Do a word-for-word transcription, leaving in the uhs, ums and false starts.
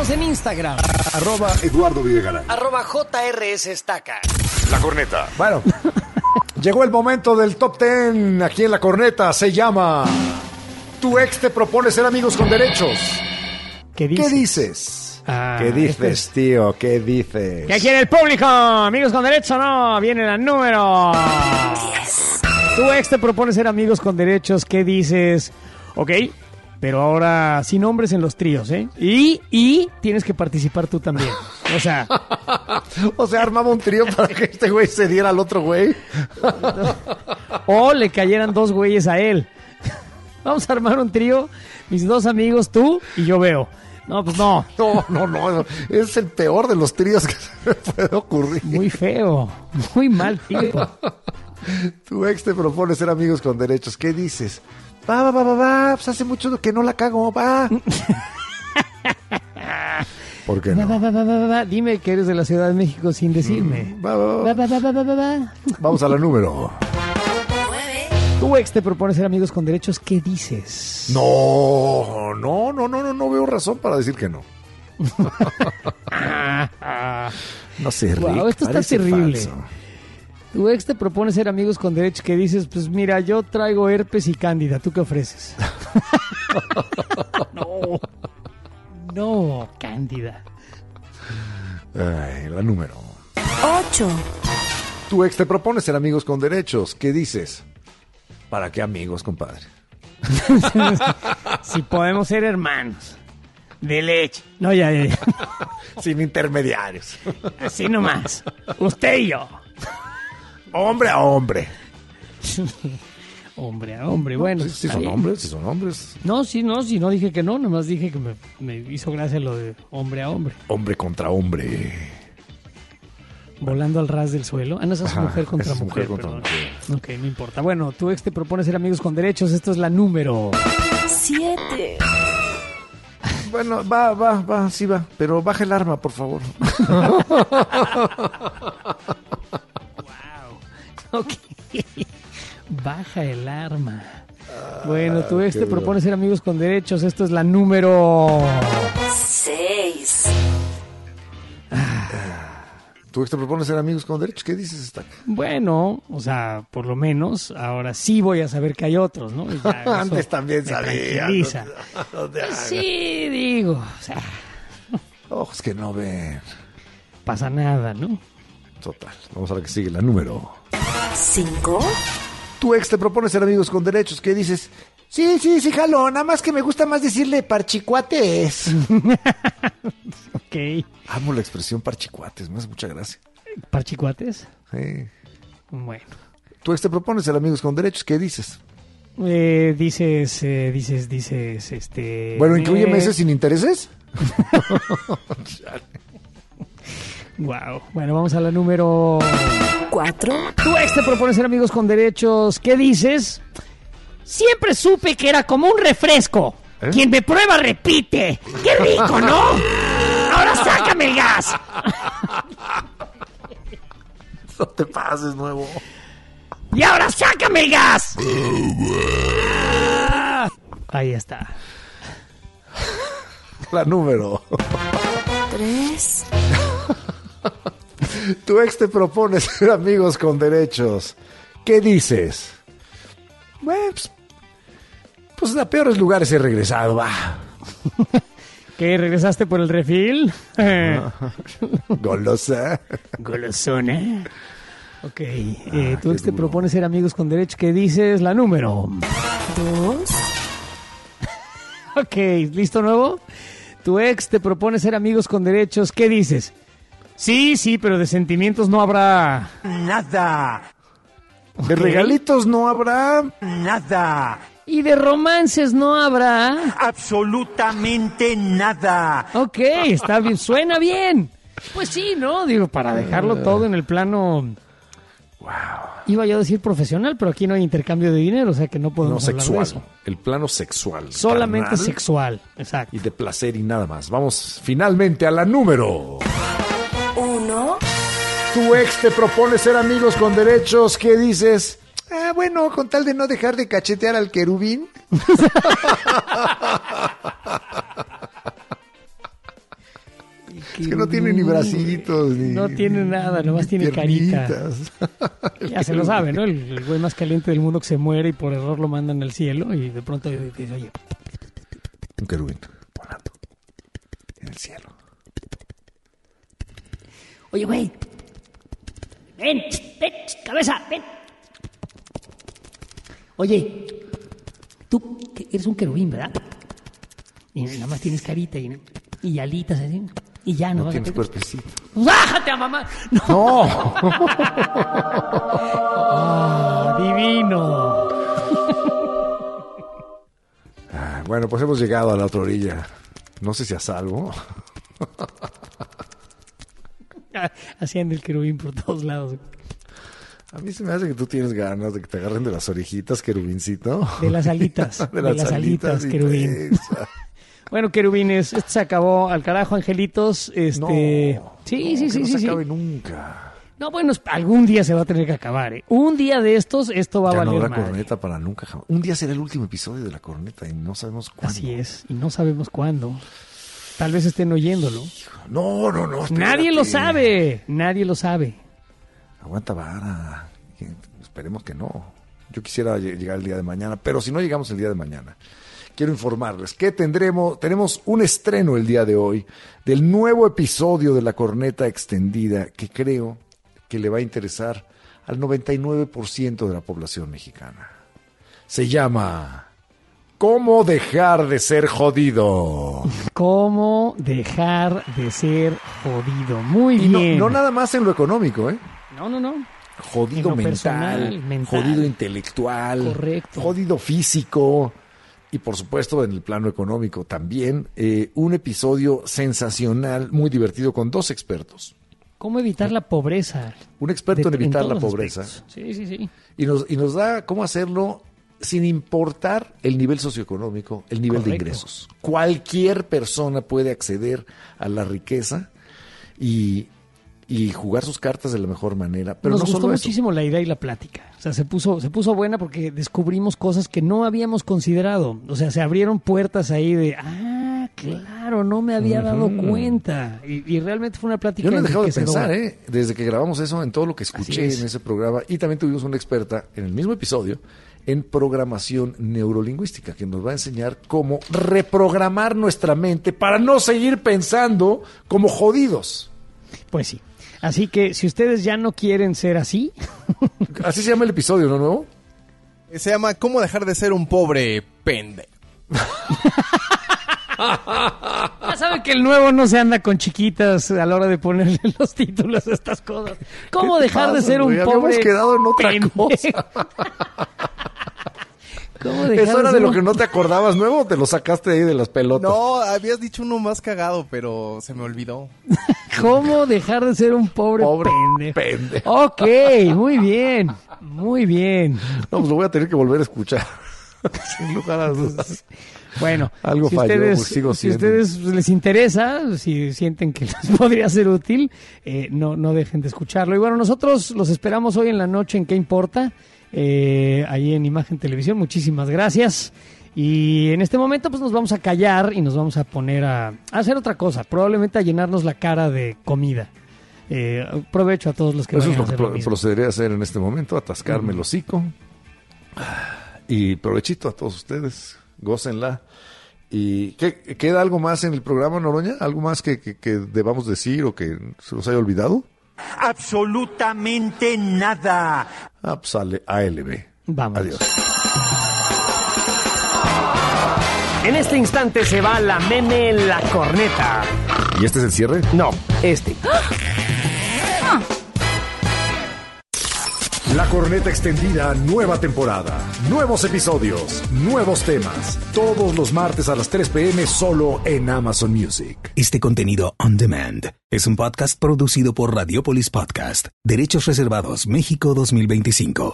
Estamos en Instagram. Arroba Eduardo Videgaray. Arroba J R S Estaca. La Corneta. Bueno, llegó el momento del top ten aquí en La Corneta. Se llama Tu ex te propone ser amigos con derechos. ¿Qué dices? ¿Qué dices? Ah, ¿Qué dices, este es... tío? ¿Qué dices? ¿Qué quiere el público? Amigos con derechos, no. Viene el número diez. Tu ex te propone ser amigos con derechos. ¿Qué dices? Ok, pero ahora sin hombres en los tríos, ¿eh? Y, y tienes que participar tú también. O sea... o sea, armaba un trío para que este güey se diera al otro güey. O le cayeran dos güeyes a él. Vamos a armar un trío, mis dos amigos, tú y yo veo. No, pues no. No, no, no. Es el peor de los tríos que se me puede ocurrir. Muy feo. Muy mal, tipo. Tu ex te propone ser amigos con derechos. ¿Qué dices? Va, va, va, va, va. Pues hace mucho que no la cago. Va. ¿Por qué no? Va, va, va, va, va. Dime que eres de la Ciudad de México sin decirme. Va, va, va. Va, va, va, va, va, va. Vamos a la número. Tu ex te propone ser amigos con derechos. ¿Qué dices? No, no, no, no, no, no veo razón para decir que no. No sé, Rick, wow, esto está parece terrible. falso. Tu ex te propone ser amigos con derechos. ¿Qué dices? Pues mira, yo traigo herpes y cándida. ¿Tú qué ofreces? No. No, cándida. Ay, la número ocho. Tu ex te propone ser amigos con derechos. ¿Qué dices? ¿Para qué amigos, compadre? Si podemos ser hermanos. De leche. No, ya, ya, ya. Sin intermediarios. Así nomás. Usted y yo. Hombre a hombre. Hombre a hombre, bueno. Sí, sí está son bien. hombres, sí son hombres. No, sí, no, sí, no dije que no, nomás dije que me, me hizo gracia lo de hombre a hombre. Hombre contra hombre. Volando al ras del suelo. Ah, no, esa es Ajá, mujer contra esa es mujer. mujer contra perdón. Ok, no importa. Bueno, tu ex te propone ser amigos con derechos. Esto es la número siete. Bueno, va, va, va, sí va. Pero baja el arma, por favor. Ok. Baja el arma. Bueno, tu ex te propone ser amigos con derechos. Esto es la número seis. Tu ex te propone ser amigos con derechos. ¿Qué dices, Estaca? Bueno, o sea, por lo menos ahora sí voy a saber que hay otros, ¿no? Y ya eso Antes también me sabía. tranquiliza. No, no te hagas. Sí, digo, o sea, Ojos que no ven. pasa nada, ¿no? Total. Vamos a la que sigue, la número. cinco. Tu ex te propone ser amigos con derechos. ¿Qué dices? Sí, sí, sí, jalo. Nada más que me gusta más decirle parchicuates. Ok. Amo la expresión parchicuates. Me hace mucha gracia. ¿Parchicuates? Sí. Bueno. Tu ex te propone ser amigos con derechos. ¿Qué dices? Eh, dices, eh, dices, dices, este... Bueno, ¿incluye eh, meses sin intereses? Wow. Bueno, vamos a la número cuatro. Tu ex te propone ser amigos con derechos. ¿Qué dices? Siempre supe que era como un refresco. ¿Eh? Quien me prueba repite. ¡Qué rico!, ¿no? Ahora sácame el gas. No te pases, nuevo. Y ahora sácame el gas. Ahí está. La número. tres. Tu ex te propone ser amigos con derechos. ¿Qué dices? Bueno, pues, pues a peores lugares he regresado, va. ¿Qué? ¿Regresaste por el refil? Golosa. Golosona. Ok. Eh, Ah, tu qué ex te duro. propone ser amigos con derechos. ¿Qué dices? La número. dos. Ok, ¿listo nuevo? Tu ex te propone ser amigos con derechos. ¿Qué dices? Sí, sí, pero de sentimientos no habrá Nada, De regalitos no habrá. nada, y de romances no habrá. absolutamente nada. Ok, está bien, suena bien. Pues sí, ¿no? Digo, para dejarlo todo en el plano... Wow. Iba yo a decir profesional, pero aquí no hay intercambio de dinero, o sea que no No podemos hablar de sexual. eso. El plano sexual. Solamente carnal, sexual, exacto. Y de placer y nada más. Vamos finalmente a la número. uno. Tu ex te propone ser amigos con derechos. ¿Qué dices? Ah, bueno, con tal de no dejar de cachetear al querubín. no tiene ni bracitos, ni... No tiene nada, nomás tiene carita. piernitas. Ya se lo sabe, ¿no? El, el güey más caliente del mundo que se muere y por error lo mandan al cielo y de pronto dice, oye... Un querubín volando en el cielo. Oye, güey. Ven, ven, cabeza, ven. Oye, tú que eres un querubín, ¿verdad? Y nada más tienes carita y, y alitas así. Y ya no, No vas tienes a... cuerpecito. ¡Bájate a mamá! ¡No! ¡No! Ah, divino. Ah, bueno, pues hemos llegado a la otra orilla. No sé si a salvo. Hacían el querubín por todos lados. A mí se me hace que tú tienes ganas de que te agarren de las orejitas, querubincito. De las alitas. de las, de las alitas, alitas y querubín. esa. Bueno, querubines, esto se acabó al carajo, angelitos. Este... No, sí, no, sí, que sí, no sí, se sí. acabe nunca. No, bueno, algún día se va a tener que acabar, ¿eh? Un día de estos, esto va a Ya no valer habrá madre. corneta para nunca jamás. Un día será el último episodio de la corneta y no sabemos cuándo. Así es, y no sabemos cuándo. Tal vez estén oyéndolo. No, no, no. espérate. Nadie lo sabe, nadie lo sabe. Aguanta vara. Esperemos que no. Yo quisiera ll- llegar el día de mañana, pero si no llegamos el día de mañana, quiero informarles que tendremos, tenemos un estreno el día de hoy del nuevo episodio de La Corneta Extendida que creo que le va a interesar al noventa y nueve por ciento de la población mexicana. Se llama ¿Cómo dejar de ser jodido? ¿Cómo dejar de ser jodido? Muy Y no, bien. no nada más en lo económico, ¿eh? no, no, no. Jodido En lo mental, personal, mental. jodido intelectual, Correcto. jodido físico y por supuesto en el plano económico también. Eh, un episodio sensacional, muy divertido con dos expertos. ¿Cómo evitar la pobreza? Un experto De- en evitar todos la los pobreza aspectos. Sí, sí, sí. y nos, y nos da cómo hacerlo sin importar el nivel socioeconómico, el nivel de Correcto. ingresos. Cualquier persona puede acceder a la riqueza y, y jugar sus cartas de la mejor manera. Pero Nos no gustó solo eso. muchísimo la idea y la plática. O sea, se puso, se puso buena porque descubrimos cosas que no habíamos considerado. O sea, se abrieron puertas ahí de, ah, claro, no me había dado cuenta. Y, y realmente fue una plática Yo no he dejado de enriquecedora. pensar, ¿eh? Desde que grabamos eso, en todo lo que escuché Así es. en ese programa. Y también tuvimos una experta en el mismo episodio en programación neurolingüística, que nos va a enseñar cómo reprogramar nuestra mente para no seguir pensando como jodidos. Pues sí. Así que si ustedes ya no quieren ser así, Así se llama el episodio, ¿no, nuevo? Se llama ¿Cómo dejar de ser un pobre pende? ya saben que el nuevo no se anda con chiquitas a la hora de ponerle los títulos a estas cosas. ¿Cómo ¿Qué te dejar de pasa, ser un güey? pobre Habíamos quedado en otra pendejo? cosa. ¿Cómo dejar ¿Eso era de ser lo un- que no te acordabas, nuevo, o te lo sacaste ahí de las pelotas? No, habías dicho uno más cagado, pero se me olvidó. ¿Cómo dejar de ser un pobre, Pobre pendejo? pendejo. Ok, muy bien, muy bien. No, pues lo voy a tener que volver a escuchar. Sin lugar a dudas. Bueno, Algo si falló, ustedes, pues sigo si siendo. ustedes les interesa, si sienten que les podría ser útil, eh, no, no dejen de escucharlo. Y bueno, nosotros los esperamos hoy en la noche en ¿Qué importa? Eh, ahí en Imagen Televisión. Muchísimas gracias. Y en este momento pues nos vamos a callar y nos vamos a poner a, a hacer otra cosa. Probablemente a llenarnos la cara de comida. Eh, provecho a todos los que Eso es vayan a lo que hacer lo pro- mismo. procederé a hacer en este momento, atascarme el hocico. Y provechito a todos ustedes, gócenla. ¿Y qué, queda algo más en el programa, Noroña? ¿Algo más que, que, que debamos decir o que se nos haya olvidado? Absolutamente nada. Ah, pues sale A L B. Vamos. Adiós. En este instante se va la meme La Corneta. ¿Y este es el cierre? No, este. La Corneta Extendida, nueva temporada, nuevos episodios, nuevos temas, todos los martes a las tres p.m. solo en Amazon Music. Este contenido on demand es un podcast producido por Radiopolis Podcast. Derechos reservados México dos mil veinticinco.